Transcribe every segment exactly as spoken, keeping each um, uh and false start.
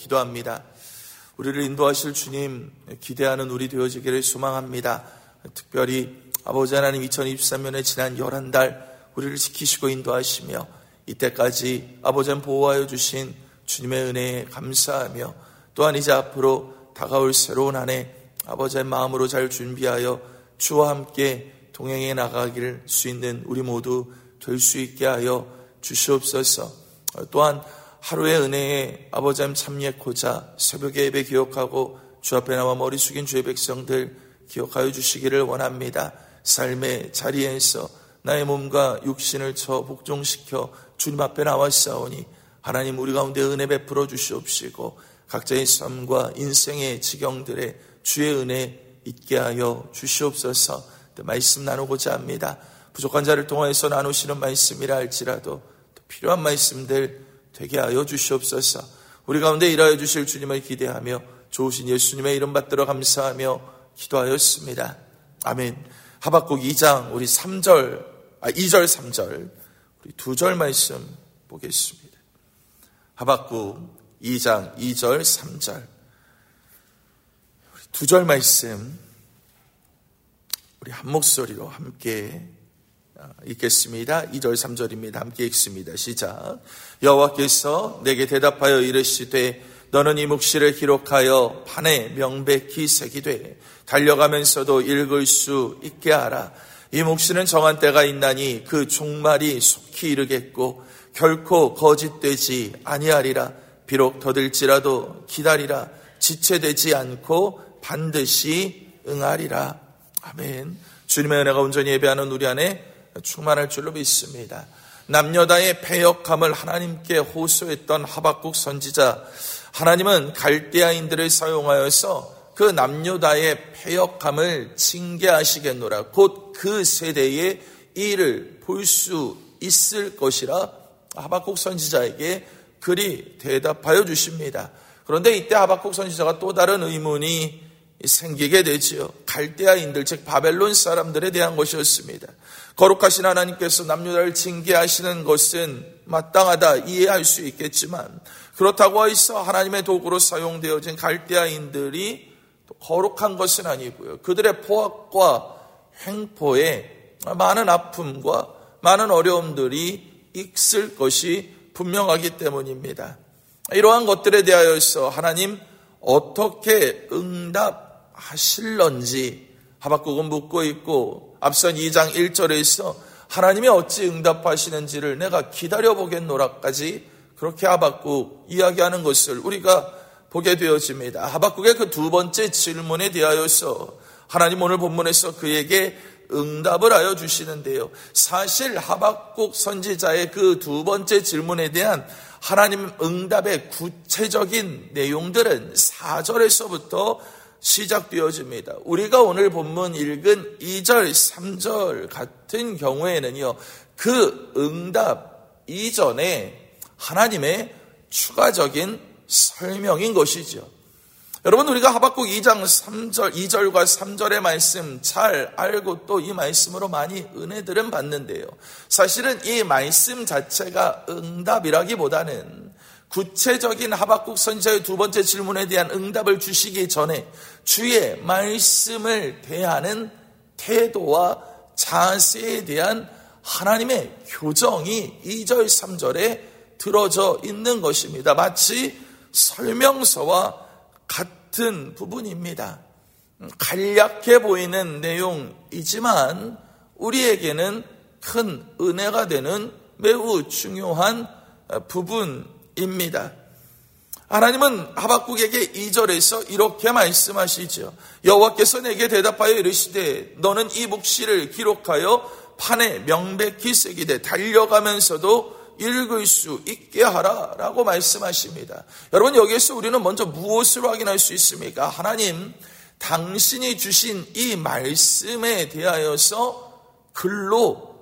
기도합니다. 우리를 인도하실 주님 기대하는 우리 되어지기를 소망합니다. 특별히 아버지 하나님 이천이십삼 년에 지난 열한 달 우리를 지키시고 인도하시며 이때까지 아버지 하나님 보호하여 주신 주님의 은혜에 감사하며 또한 이제 앞으로 다가올 새로운 한 해 아버지 하나님 마음으로 잘 준비하여 주와 함께 동행해 나가길 수 있는 우리 모두 될 수 있게 하여 주시옵소서. 또한 하루의 은혜에 아버지 하나님 참여하고자 새벽에 예배 기억하고 주 앞에 나와 머리 숙인 주의 백성들 기억하여 주시기를 원합니다. 삶의 자리에서 나의 몸과 육신을 쳐 복종시켜 주님 앞에 나왔사오니 하나님 우리 가운데 은혜 베풀어 주시옵시고 각자의 삶과 인생의 지경들에 주의 은혜 있게 하여 주시옵소서. 말씀 나누고자 합니다. 부족한 자를 통하여서 나누시는 말씀이라 할지라도 필요한 말씀들 되게 하여 주시옵소서. 우리 가운데 일하여 주실 주님을 기대하며 좋으신 예수님의 이름 받들어 감사하며 기도하였습니다. 아멘. 하박국 이 장 우리 삼 절, 아 이 절 삼 절 우리 두 절 말씀 보겠습니다. 하박국 이 장 이 절 삼 절 두 절 말씀 우리 한 목소리로 함께 읽겠습니다. 이 절 삼 절입니다. 함께 읽습니다. 시작. 여호와께서 내게 대답하여 이르시되 너는 이 묵시를 기록하여 판에 명백히 새기되 달려가면서도 읽을 수 있게 하라. 이 묵시는 정한 때가 있나니 그 종말이 속히 이르겠고 결코 거짓되지 아니하리라. 비록 더딜지라도 기다리라. 지체되지 않고 반드시 응하리라. 아멘. 주님의 은혜가 온전히 예배하는 우리 안에 충만할 줄로 믿습니다. 남녀다의 패역함을 하나님께 호소했던 하박국 선지자, 하나님은 갈대아인들을 사용하여서 그 남녀다의 패역함을 징계하시겠노라. 곧 그 세대의 일을 볼 수 있을 것이라 하박국 선지자에게 그리 대답하여 주십니다. 그런데 이때 하박국 선지자가 또 다른 의문이 생기게 되지요. 갈대아인들, 즉 바벨론 사람들에 대한 것이었습니다. 거룩하신 하나님께서 남녀를 징계하시는 것은 마땅하다, 이해할 수 있겠지만 그렇다고 해서 하나님의 도구로 사용되어진 갈대아인들이 거룩한 것은 아니고요. 그들의 포악과 횡포에 많은 아픔과 많은 어려움들이 있을 것이 분명하기 때문입니다. 이러한 것들에 대하여서 하나님 어떻게 응답하실런지 하박국은 묻고 있고, 앞선 이 장 일 절에서 하나님이 어찌 응답하시는지를 내가 기다려보겠노라까지 그렇게 하박국 이야기하는 것을 우리가 보게 되어집니다. 하박국의 그 두 번째 질문에 대하여서 하나님 오늘 본문에서 그에게 응답을 하여 주시는데요. 사실 하박국 선지자의 그 두 번째 질문에 대한 하나님 응답의 구체적인 내용들은 사 절에서부터 시작되어집니다. 우리가 오늘 본문 읽은 이 절, 삼 절 같은 경우에는요, 그 응답 이전에 하나님의 추가적인 설명인 것이죠. 여러분, 우리가 하박국 이 장 삼 절, 이 절과 삼 절의 말씀 잘 알고 또 이 말씀으로 많이 은혜들은 받는데요. 사실은 이 말씀 자체가 응답이라기보다는 구체적인 하박국 선지자의 두 번째 질문에 대한 응답을 주시기 전에 주의 말씀을 대하는 태도와 자세에 대한 하나님의 교정이 이 절, 삼 절에 들어져 있는 것입니다. 마치 설명서와 같은 부분입니다. 간략해 보이는 내용이지만 우리에게는 큰 은혜가 되는 매우 중요한 부분입니다. 하나님은 하박국에게 이 절에서 이렇게 말씀하시죠. 여호와께서 내게 대답하여 이르시되 너는 이 묵시를 기록하여 판에 명백히 새기되 달려가면서도 읽을 수 있게 하라 라고 말씀하십니다. 여러분, 여기에서 우리는 먼저 무엇을 확인할 수 있습니까? 하나님, 당신이 주신 이 말씀에 대하여서 글로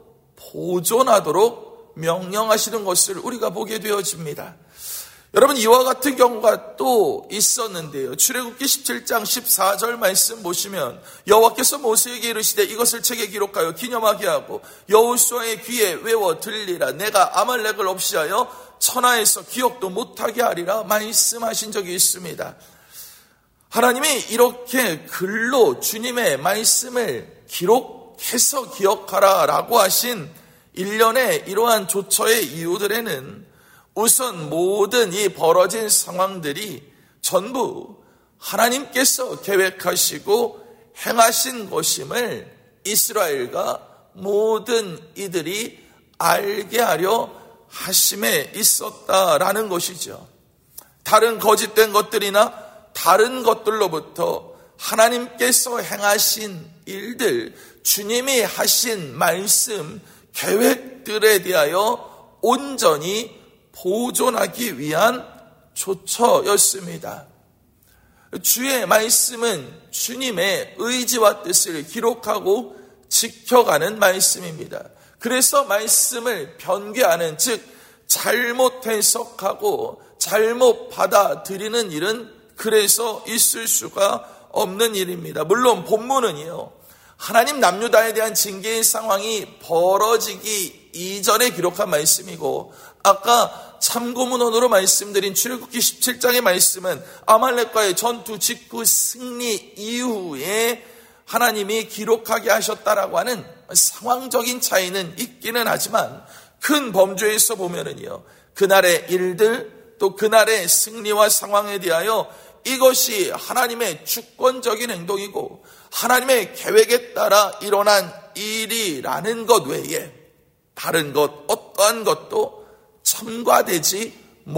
보존하도록 명령하시는 것을 우리가 보게 되어집니다. 여러분, 이와 같은 경우가 또 있었는데요. 출애굽기 십칠 장 십사 절 말씀 보시면 여호와께서 모세에게 이르시되 이것을 책에 기록하여 기념하게 하고 여호수아의 귀에 외워 들리라. 내가 아말렉을 없이하여 천하에서 기억도 못하게 하리라 말씀하신 적이 있습니다. 하나님이 이렇게 글로 주님의 말씀을 기록해서 기억하라 라고 하신 일련의 이러한 조처의 이유들에는 우선 모든 이 벌어진 상황들이 전부 하나님께서 계획하시고 행하신 것임을 이스라엘과 모든 이들이 알게 하려 하심에 있었다라는 것이죠. 다른 거짓된 것들이나 다른 것들로부터 하나님께서 행하신 일들, 주님이 하신 말씀, 계획들에 대하여 온전히 보존하기 위한 조처였습니다. 주의 말씀은 주님의 의지와 뜻을 기록하고 지켜가는 말씀입니다. 그래서 말씀을 변개하는, 즉 잘못 해석하고 잘못 받아들이는 일은 그래서 있을 수가 없는 일입니다. 물론 본문은요, 하나님 남유다에 대한 징계의 상황이 벌어지기 이전에 기록한 말씀이고, 아까 참고문헌으로 말씀드린 출애굽기 십칠 장의 말씀은 아말렉과의 전투 직후 승리 이후에 하나님이 기록하게 하셨다라고 하는 상황적인 차이는 있기는 하지만, 큰 범주에서 보면은요, 그날의 일들 또 그날의 승리와 상황에 대하여 이것이 하나님의 주권적인 행동이고 하나님의 계획에 따라 일어난 일이라는 것 외에 다른 것 어떠한 것도 첨가되지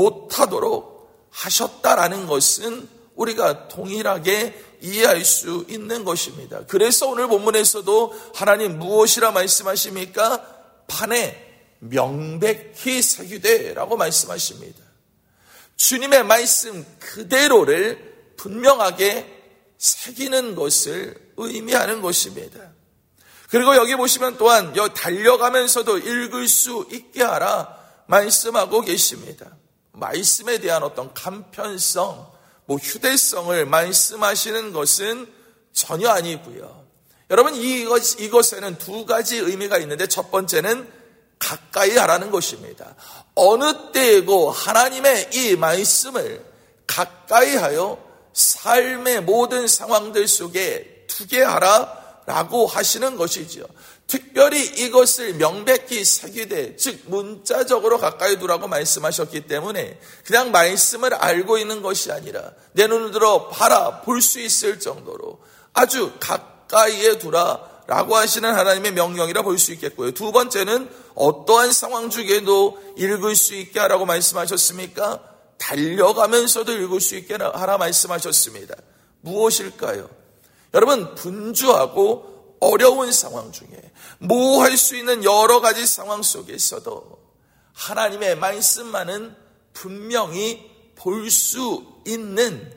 못하도록 하셨다라는 것은 우리가 동일하게 이해할 수 있는 것입니다. 그래서 오늘 본문에서도 하나님 무엇이라 말씀하십니까? 판에 명백히 새기되라고 말씀하십니다. 주님의 말씀 그대로를 분명하게 새기는 것을 의미하는 것입니다. 그리고 여기 보시면 또한 달려가면서도 읽을 수 있게 하라 말씀하고 계십니다. 말씀에 대한 어떤 간편성, 뭐 휴대성을 말씀하시는 것은 전혀 아니고요. 여러분, 이것, 이것에는 두 가지 의미가 있는데, 첫 번째는 가까이 하라는 것입니다. 어느 때이고 하나님의 이 말씀을 가까이 하여 삶의 모든 상황들 속에 두게 하라라고 하시는 것이지요. 특별히 이것을 명백히 새기되, 즉 문자적으로 가까이 두라고 말씀하셨기 때문에 그냥 말씀을 알고 있는 것이 아니라 내 눈을 들어 봐라 볼 수 있을 정도로 아주 가까이에 두라 라고 하시는 하나님의 명령이라 볼 수 있겠고요. 두 번째는 어떠한 상황 중에도 읽을 수 있게 하라고 말씀하셨습니까? 달려가면서도 읽을 수 있게 하라 말씀하셨습니다. 무엇일까요? 여러분, 분주하고 어려운 상황 중에 모호할 수 있는 여러 가지 상황 속에서도 하나님의 말씀만은 분명히 볼 수 있는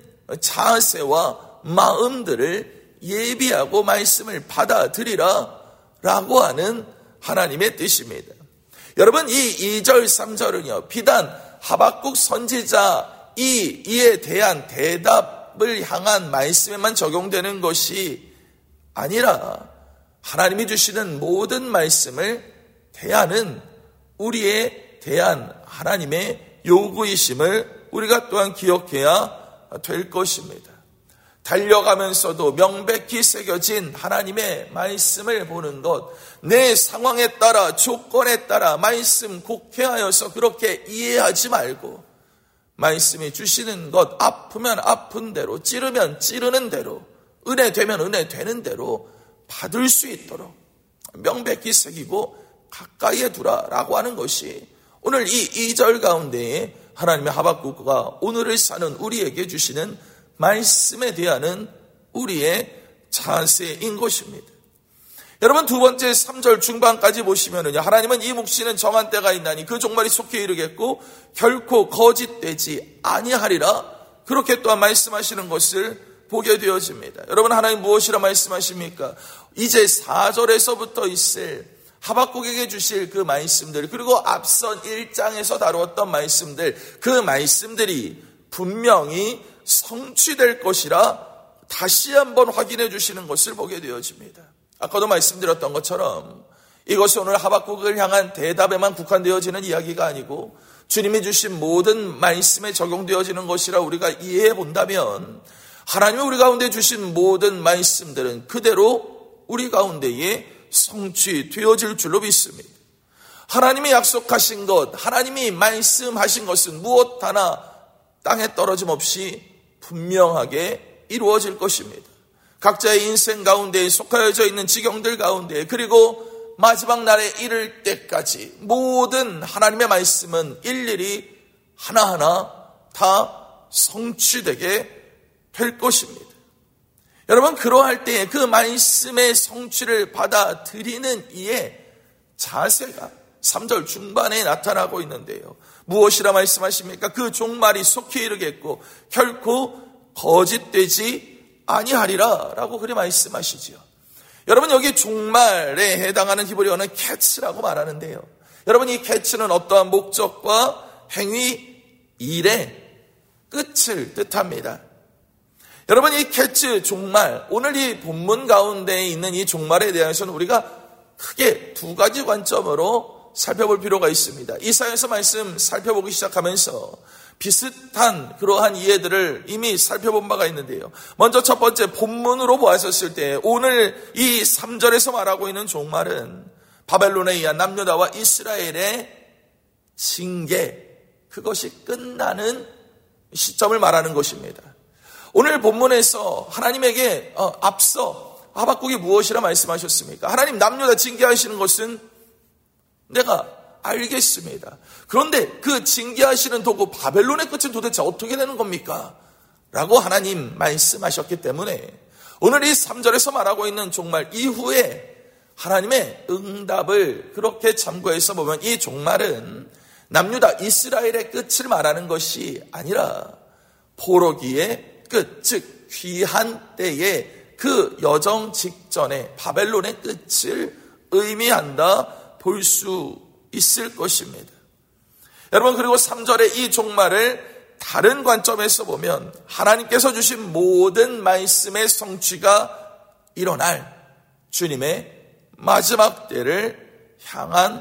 자세와 마음들을 예비하고 말씀을 받아들이라 라고 하는 하나님의 뜻입니다. 여러분, 이 이 절 삼 절은요 비단 하박국 선지자 이, 이에 대한 대답을 향한 말씀에만 적용되는 것이 아니라 하나님이 주시는 모든 말씀을 대하는 우리에 대한 하나님의 요구이심을 우리가 또한 기억해야 될 것입니다. 달려가면서도 명백히 새겨진 하나님의 말씀을 보는 것, 내 상황에 따라 조건에 따라 말씀 곡해하여서 그렇게 이해하지 말고 말씀이 주시는 것, 아프면 아픈 대로, 찌르면 찌르는 대로, 은혜 되면 은혜 되는 대로 받을 수 있도록 명백히 새기고 가까이에 두라라고 하는 것이 오늘 이 이 절 가운데에 하나님의 하박국과 오늘을 사는 우리에게 주시는 말씀에 대한 우리의 자세인 것입니다. 여러분, 두 번째 삼 절 중반까지 보시면은요, 하나님은 이 묵시는 정한 때가 있나니 그 종말이 속히 이르겠고 결코 거짓되지 아니하리라, 그렇게 또한 말씀하시는 것을 보게 되어집니다. 여러분, 하나님 무엇이라 말씀하십니까? 이제 사 절에서부터 있을 하박국에게 주실 그 말씀들, 그리고 앞선 일 장에서 다루었던 말씀들, 그 말씀들이 분명히 성취될 것이라 다시 한번 확인해 주시는 것을 보게 되어집니다. 아까도 말씀드렸던 것처럼 이것이 오늘 하박국을 향한 대답에만 국한되어지는 이야기가 아니고 주님이 주신 모든 말씀에 적용되어지는 것이라 우리가 이해해 본다면 하나님이 우리 가운데 주신 모든 말씀들은 그대로 우리 가운데에 성취되어질 줄로 믿습니다. 하나님이 약속하신 것, 하나님이 말씀하신 것은 무엇 하나 땅에 떨어짐 없이 분명하게 이루어질 것입니다. 각자의 인생 가운데 속하여져 있는 지경들 가운데, 그리고 마지막 날에 이를 때까지 모든 하나님의 말씀은 일일이 하나하나 다 성취되게 될 것입니다. 여러분, 그러할 때에 그 말씀의 성취를 받아들이는 이의 자세가 삼 절 중반에 나타나고 있는데요. 무엇이라 말씀하십니까? 그 종말이 속히 이르겠고 결코 거짓되지 아니하리라 라고 그리 말씀하시지요. 여러분, 여기 종말에 해당하는 히브리어는 캐츠라고 말하는데요. 여러분, 이 캐츠는 어떠한 목적과 행위, 일의 끝을 뜻합니다. 여러분, 이 캐츠 종말, 오늘 이 본문 가운데 있는 이 종말에 대해서는 우리가 크게 두 가지 관점으로 살펴볼 필요가 있습니다. 이사야서 말씀 살펴보기 시작하면서 비슷한 그러한 이해들을 이미 살펴본 바가 있는데요. 먼저 첫 번째 본문으로 보았었을 때 오늘 이 삼 절에서 말하고 있는 종말은 바벨론에 의한 남유다와 이스라엘의 징계, 그것이 끝나는 시점을 말하는 것입니다. 오늘 본문에서 하나님에게 어, 앞서 하박국이 무엇이라 말씀하셨습니까? 하나님, 남유다 징계하시는 것은 내가 알겠습니다. 그런데 그 징계하시는 도구 바벨론의 끝은 도대체 어떻게 되는 겁니까? 라고 하나님 말씀하셨기 때문에 오늘 이 삼 절에서 말하고 있는 종말 이후에 하나님의 응답을 그렇게 참고해서 보면 이 종말은 남유다 이스라엘의 끝을 말하는 것이 아니라 포로기의 끝, 즉 귀한 때의 그 여정 직전에 바벨론의 끝을 의미한다 볼 수 있을 것입니다. 여러분, 그리고 삼 절의 이 종말을 다른 관점에서 보면 하나님께서 주신 모든 말씀의 성취가 일어날 주님의 마지막 때를 향한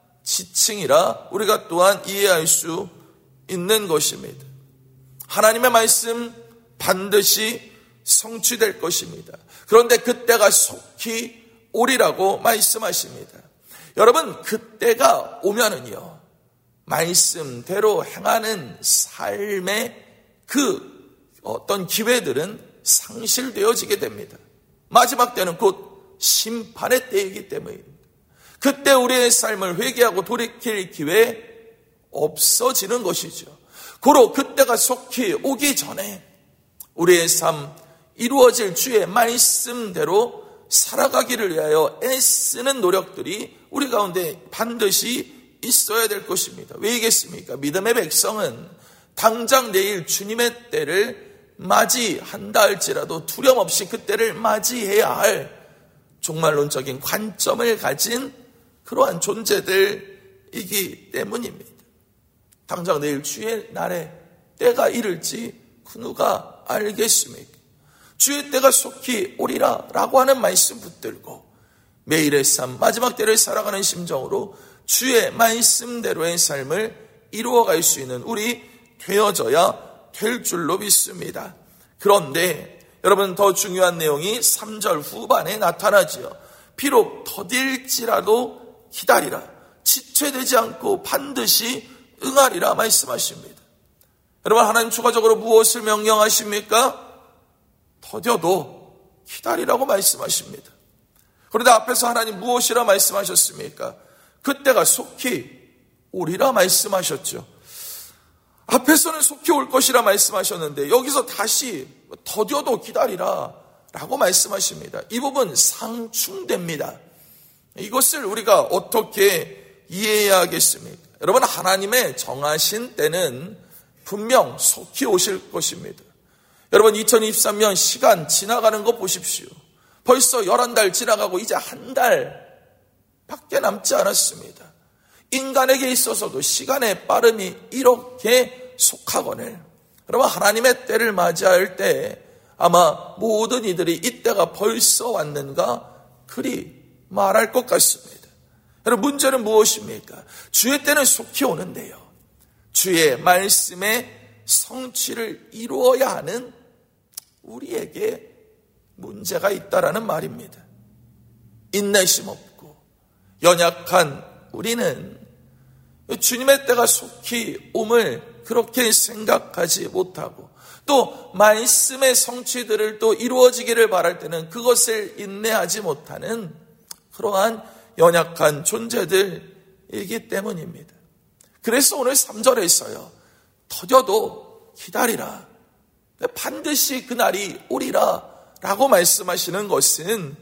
지칭이라 우리가 또한 이해할 수 있는 것입니다. 하나님의 말씀 반드시 성취될 것입니다. 그런데 그때가 속히 오리라고 말씀하십니다. 여러분, 그때가 오면은요, 말씀대로 행하는 삶의 그 어떤 기회들은 상실되어지게 됩니다. 마지막 때는 곧 심판의 때이기 때문입니다. 그때 우리의 삶을 회개하고 돌이킬 기회 없어지는 것이죠. 고로 그때가 속히 오기 전에 우리의 삶 이루어질 주의 말씀대로 살아가기를 위하여 애쓰는 노력들이 우리 가운데 반드시 있어야 될 것입니다. 왜이겠습니까? 믿음의 백성은 당장 내일 주님의 때를 맞이한다 할지라도 두려움 없이 그 때를 맞이해야 할 종말론적인 관점을 가진 그러한 존재들이기 때문입니다. 당장 내일 주의 날에 때가 이를지 그 누가 알겠습니까? 주의 때가 속히 오리라 라고 하는 말씀 붙들고 매일의 삶, 마지막 때를 살아가는 심정으로 주의 말씀대로의 삶을 이루어갈 수 있는 우리 되어져야 될 줄로 믿습니다. 그런데 여러분, 더 중요한 내용이 삼 절 후반에 나타나지요. 비록 더딜지라도 기다리라, 지체되지 않고 반드시 응하리라 말씀하십니다. 여러분, 하나님 추가적으로 무엇을 명령하십니까? 더뎌도 기다리라고 말씀하십니다. 그런데 앞에서 하나님 무엇이라 말씀하셨습니까? 그때가 속히 오리라 말씀하셨죠. 앞에서는 속히 올 것이라 말씀하셨는데 여기서 다시 더뎌도 기다리라 라고 말씀하십니다. 이 부분 상충됩니다. 이것을 우리가 어떻게 이해해야 하겠습니까? 여러분, 하나님의 정하신 때는 분명 속히 오실 것입니다. 여러분, 이천이십삼 년 시간 지나가는 거 보십시오. 벌써 열한 달 지나가고 이제 한 달밖에 남지 않았습니다. 인간에게 있어서도 시간의 빠름이 이렇게 속하거늘 여러분, 하나님의 때를 맞이할 때 아마 모든 이들이 이때가 벌써 왔는가 그리 말할 것 같습니다. 여러분, 문제는 무엇입니까? 주의 때는 속히 오는데요, 주의 말씀의 성취를 이루어야 하는 우리에게 문제가 있다라는 말입니다. 인내심 없고 연약한 우리는 주님의 때가 속히 옴을 그렇게 생각하지 못하고, 또 말씀의 성취들을 또 이루어지기를 바랄 때는 그것을 인내하지 못하는 그러한 연약한 존재들이기 때문입니다. 그래서 오늘 삼 절에서요, 더뎌도 기다리라, 반드시 그날이 오리라 라고 말씀하시는 것은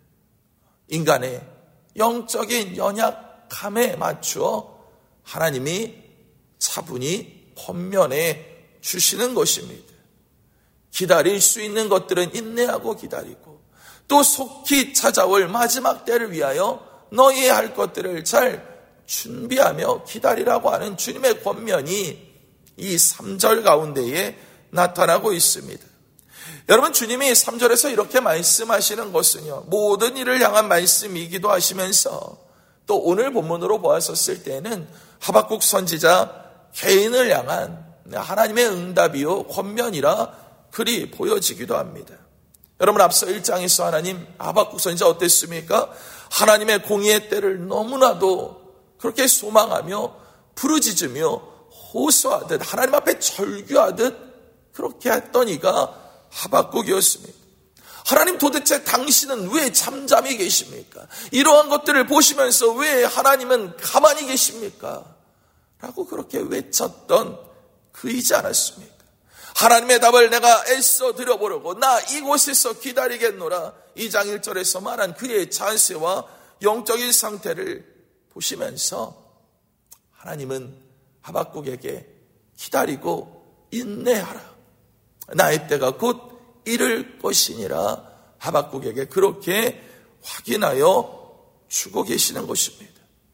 인간의 영적인 연약함에 맞추어 하나님이 차분히 권면해 주시는 것입니다. 기다릴 수 있는 것들은 인내하고 기다리고, 또 속히 찾아올 마지막 때를 위하여 너희의 할 것들을 잘 준비하며 기다리라고 하는 주님의 권면이 이 삼 절 가운데에 나타나고 있습니다. 여러분, 주님이 삼 절에서 이렇게 말씀하시는 것은요, 모든 일을 향한 말씀이기도 하시면서 또 오늘 본문으로 보았었을 때는 하박국 선지자 개인을 향한 하나님의 응답이요 권면이라 그리 보여지기도 합니다. 여러분, 앞서 일 장에서 하나님 하박국 선지자 어땠습니까? 하나님의 공의의 때를 너무나도 그렇게 소망하며 부르짖으며 호소하듯 하나님 앞에 절규하듯 그렇게 했던 이가 하박국이었습니다. 하나님, 도대체 당신은 왜 잠잠히 계십니까? 이러한 것들을 보시면서 왜 하나님은 가만히 계십니까? 라고 그렇게 외쳤던 그이지 않았습니까? 하나님의 답을 내가 애써 드려보려고 나 이곳에서 기다리겠노라. 이 장 일 절에서 말한 그의 자세와 영적인 상태를 보시면서 하나님은 하박국에게 기다리고 인내하라, 나의 때가 곧 이를 것이니라 하박국에게 그렇게 확인하여 주고 계시는 것입니다.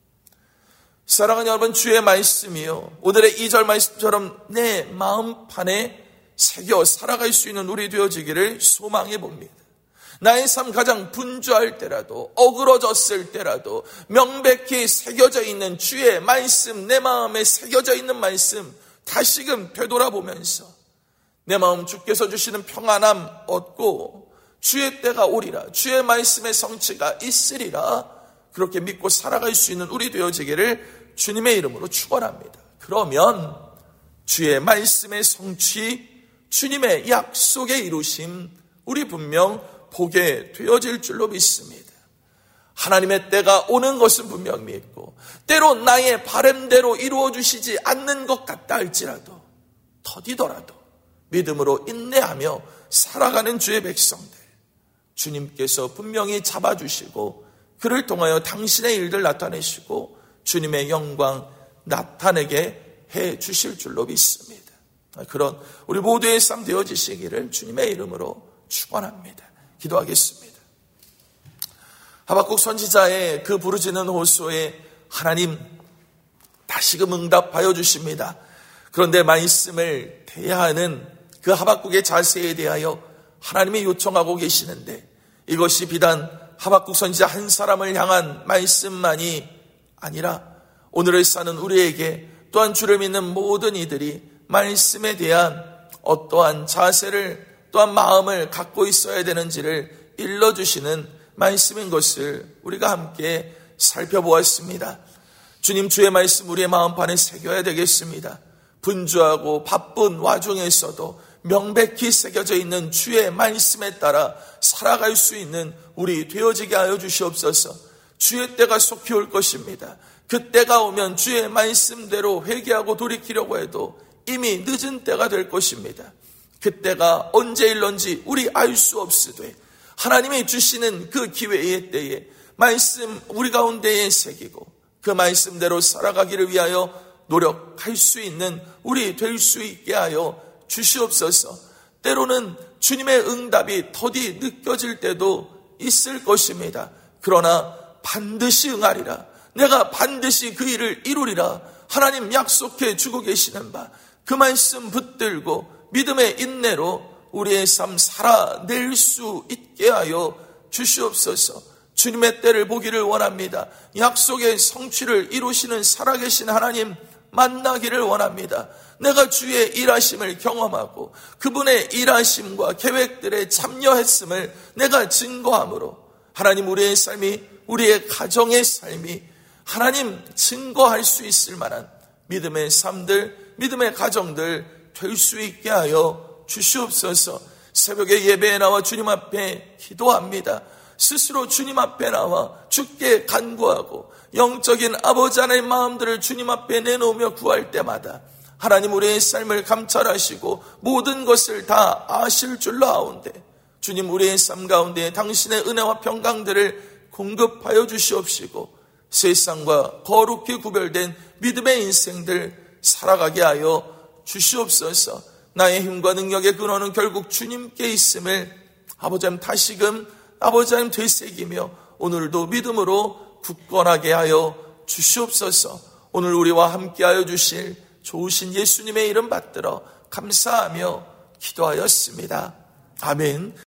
사랑하는 여러분, 주의 말씀이요, 오늘의 이 절 말씀처럼 내 마음판에 새겨 살아갈 수 있는 우리 되어지기를 소망해 봅니다. 나의 삶 가장 분주할 때라도, 어그러졌을 때라도 명백히 새겨져 있는 주의 말씀, 내 마음에 새겨져 있는 말씀 다시금 되돌아보면서 내 마음 주께서 주시는 평안함 얻고 주의 때가 오리라, 주의 말씀의 성취가 있으리라, 그렇게 믿고 살아갈 수 있는 우리 되어지기를 주님의 이름으로 축원합니다. 그러면 주의 말씀의 성취, 주님의 약속의 이루심 우리 분명 보게 되어질 줄로 믿습니다. 하나님의 때가 오는 것은 분명 믿고, 때로 나의 바람대로 이루어 주시지 않는 것 같다 할지라도 더디더라도 믿음으로 인내하며 살아가는 주의 백성들, 주님께서 분명히 잡아주시고 그를 통하여 당신의 일들 나타내시고 주님의 영광 나타내게 해 주실 줄로 믿습니다. 그런 우리 모두의 삶 되어지시기를 주님의 이름으로 축원합니다. 기도하겠습니다. 하박국 선지자의 그 부르짖는 호소에 하나님 다시금 응답하여 주십니다. 그런데 말씀을 대하는 그 하박국의 자세에 대하여 하나님이 요청하고 계시는데, 이것이 비단 하박국 선지자 한 사람을 향한 말씀만이 아니라 오늘을 사는 우리에게 또한 주를 믿는 모든 이들이 말씀에 대한 어떠한 자세를 또한 마음을 갖고 있어야 되는지를 일러주시는 말씀인 것을 우리가 함께 살펴보았습니다. 주님, 주의 말씀 우리의 마음판에 새겨야 되겠습니다. 분주하고 바쁜 와중에서도 명백히 새겨져 있는 주의 말씀에 따라 살아갈 수 있는 우리 되어지게 하여 주시옵소서. 주의 때가 속히 올 것입니다. 그 때가 오면 주의 말씀대로 회개하고 돌이키려고 해도 이미 늦은 때가 될 것입니다. 그 때가 언제일런지 우리 알 수 없으되 하나님이 주시는 그 기회의 때에 말씀 우리 가운데에 새기고 그 말씀대로 살아가기를 위하여 노력할 수 있는 우리 될 수 있게 하여 주시옵소서. 때로는 주님의 응답이 더디 느껴질 때도 있을 것입니다. 그러나 반드시 응하리라, 내가 반드시 그 일을 이루리라 하나님 약속해 주고 계시는 바, 그 말씀 붙들고 믿음의 인내로 우리의 삶 살아낼 수 있게 하여 주시옵소서. 주님의 때를 보기를 원합니다. 약속의 성취를 이루시는 살아계신 하나님 만나기를 원합니다. 내가 주의 일하심을 경험하고 그분의 일하심과 계획들에 참여했음을 내가 증거함으로 하나님 우리의 삶이, 우리의 가정의 삶이 하나님 증거할 수 있을 만한 믿음의 삶들, 믿음의 가정들 될 수 있게 하여 주시옵소서. 새벽에 예배에 나와 주님 앞에 기도합니다. 스스로 주님 앞에 나와 주께 간구하고 영적인 아버지 하나님의 마음들을 주님 앞에 내놓으며 구할 때마다 하나님 우리의 삶을 감찰하시고 모든 것을 다 아실 줄로 아온데 주님 우리의 삶 가운데 당신의 은혜와 평강들을 공급하여 주시옵시고 세상과 거룩히 구별된 믿음의 인생들 살아가게 하여 주시옵소서. 나의 힘과 능력의 근원은 결국 주님께 있음을 아버지 하나님 다시금 아버지 하나님 되새기며 오늘도 믿음으로 굳건하게 하여 주시옵소서. 오늘 우리와 함께하여 주실 좋으신 예수님의 이름 받들어 감사하며 기도하였습니다. 아멘.